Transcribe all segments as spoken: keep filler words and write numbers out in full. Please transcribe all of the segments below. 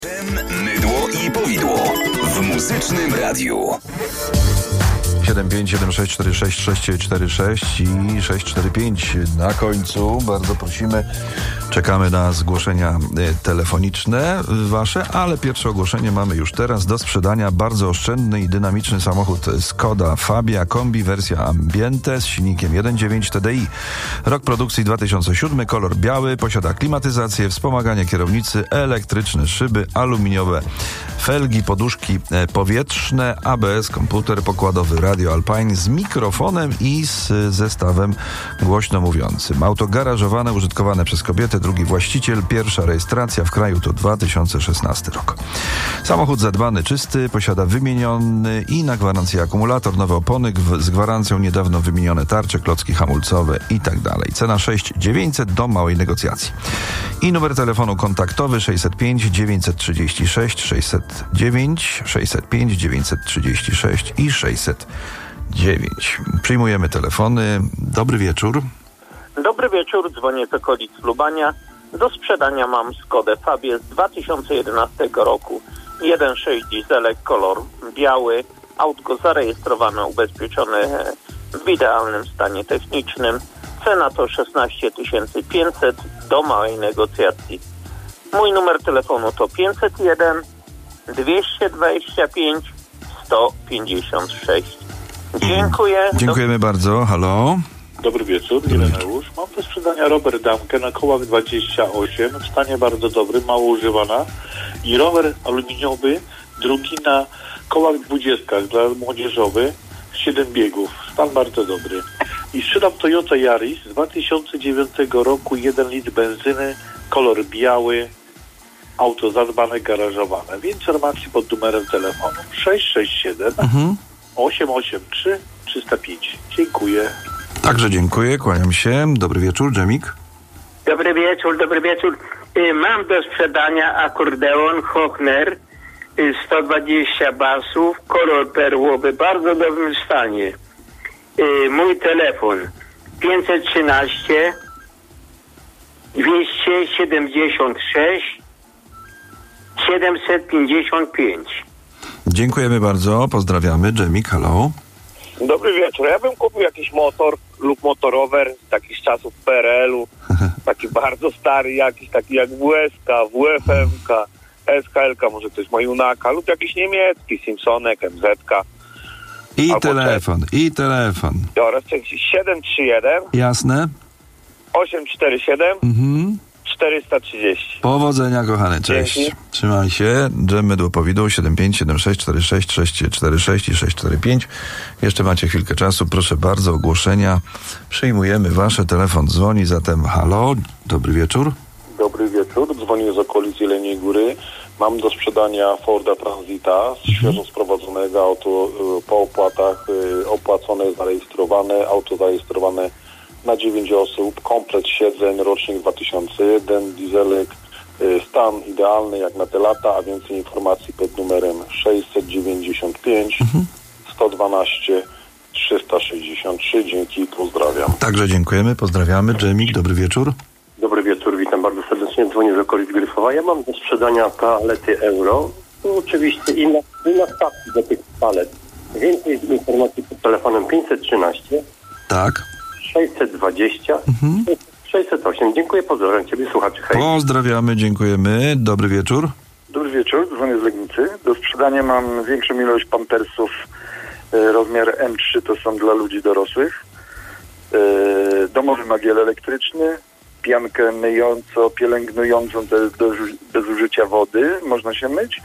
Mydło i powidło w Muzycznym Radiu. siedem pięć siedem sześć cztery sześć sześć cztery sześć i sześć cztery pięć na końcu. Bardzo prosimy. Czekamy na zgłoszenia telefoniczne wasze, ale pierwsze ogłoszenie mamy już teraz. Do sprzedania bardzo oszczędny i dynamiczny samochód Skoda Fabia Kombi, wersja Ambiente z silnikiem jeden przecinek dziewięć T D I. Rok produkcji dwa tysiące siódmy, kolor biały, posiada klimatyzację, wspomaganie kierownicy, elektryczne szyby, aluminiowe felgi, poduszki powietrzne, A B S, komputer pokładowy, radio Alpine z mikrofonem i z zestawem głośno mówiącym. Auto garażowane, użytkowane przez kobietę, drugi właściciel, pierwsza rejestracja w kraju to dwa tysiące szesnasty rok. Samochód zadbany, czysty, posiada wymieniony i na gwarancję akumulator, nowe opony z gwarancją, niedawno wymienione tarcze, klocki hamulcowe i tak dalej. Cena sześć tysięcy dziewięćset do małej negocjacji. I numer telefonu kontaktowy sześćset pięć dziewięćset trzydzieści sześć sześćset dziewięć, sześćset pięć dziewięćset trzydzieści sześć i sześćset dziewięć. Przyjmujemy telefony. Dobry wieczór. Dobry wieczór, dzwonię z okolic Lubania. Do sprzedania mam Skodę Fabię z dwa tysiące jedenastego roku. jeden przecinek sześć dieselek, kolor biały. Autko zarejestrowane, ubezpieczone w idealnym stanie technicznym. Cena to szesnaście tysięcy pięćset do małej negocjacji. Mój numer telefonu to pięćset jeden dwieście dwadzieścia pięć sto pięćdziesiąt sześć. Dziękuję. Dziękujemy do... bardzo. Halo. Dobry wieczór, Ireneusz. Mam do sprzedania rower Damkę na kołach dwadzieścia osiem, w stanie bardzo dobrym, mało używana, i rower aluminiowy, drugi na kołach dwudziestkach dla młodzieżowy, siedem biegów, stan bardzo dobry. I sprzedam Toyota Yaris z dwa tysiące dziewiątego roku, jeden litr benzyny, kolor biały, auto zadbane, garażowane. Więcej informacji pod numerem telefonu sześć sześć siedem Mhm. osiem osiem trzy trzysta pięć. Dziękuję. Także dziękuję, kłaniam się. Dobry wieczór, Dżemik. Dobry wieczór, dobry wieczór. Y, mam do sprzedania akordeon Hochner, y, sto dwadzieścia basów, kolor perłowy, bardzo dobrym stanie. Y, mój telefon pięćset trzynaście dwieście siedemdziesiąt sześć siedemset pięćdziesiąt pięć. Dziękujemy bardzo, pozdrawiamy. Dżemik, halo. Dobry wieczór. Ja bym kupił jakiś motor lub motorower z takich czasów P R L-u. Taki bardzo stary, jakiś taki jak W S K, W F M K, S K L K, może coś Majunaka, lub jakiś niemiecki, Simpsonek, M Z K. I telefon, ten. i telefon. Oraz siedem trzy jeden Jasne. osiem cztery siedem Mhm. czterysta trzydzieści. Powodzenia, kochany, cześć. Dzięki. Trzymaj się. Dżem Mydło Powidło siedem pięć siedem sześć cztery sześć sześć cztery sześć i sześć cztery pięć. Jeszcze macie chwilkę czasu, proszę bardzo, ogłoszenia. Przyjmujemy wasze, telefon dzwoni, zatem halo, dobry wieczór. Dobry wieczór, dzwonię z okolic Jeleniej Góry. Mam do sprzedania Forda Transita, świeżo sprowadzonego, auto y, po opłatach, y, opłacone, zarejestrowane, auto zarejestrowane na dziewięć osób, komplet siedzeń, rocznik dwa tysiące jeden, dieselek, y, stan idealny jak na te lata, a więcej informacji pod numerem sześćset dziewięćdziesiąt pięć sto dwanaście trzysta sześćdziesiąt trzy. Dzięki, pozdrawiam. Także dziękujemy, pozdrawiamy. Dżemik, dobry wieczór. Dobry wieczór, witam bardzo serdecznie, dzwonię z okolic Gryfowa. Ja mam do sprzedania palety euro, no, oczywiście i na, i na stawki do tych palet. Więcej informacji pod telefonem pięćset trzynaście Tak. sześćset dwadzieścia Mhm. sześćset osiem. Dziękuję, pozdrawiam Ciebie, słuchaczy, hej. Pozdrawiamy, dziękujemy. Dobry wieczór. Dobry wieczór, dzwonię z Legnicy. Do sprzedania mam większą ilość pampersów, e, rozmiar M trzy, to są dla ludzi dorosłych. E, domowy magiel elektryczny, piankę myjąco, pielęgnującą, to jest bez, bez użycia wody, można się myć.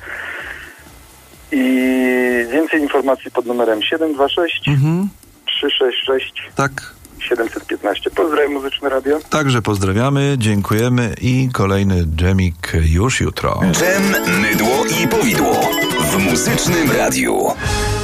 I więcej informacji pod numerem siedem dwa sześć Mhm. trzy sześć sześć Tak. siedemset piętnaście. Pozdrawiam, Muzyczne Radio. Także pozdrawiamy, dziękujemy i kolejny dżemik już jutro. Dżem, mydło i powidło w Muzycznym Radiu.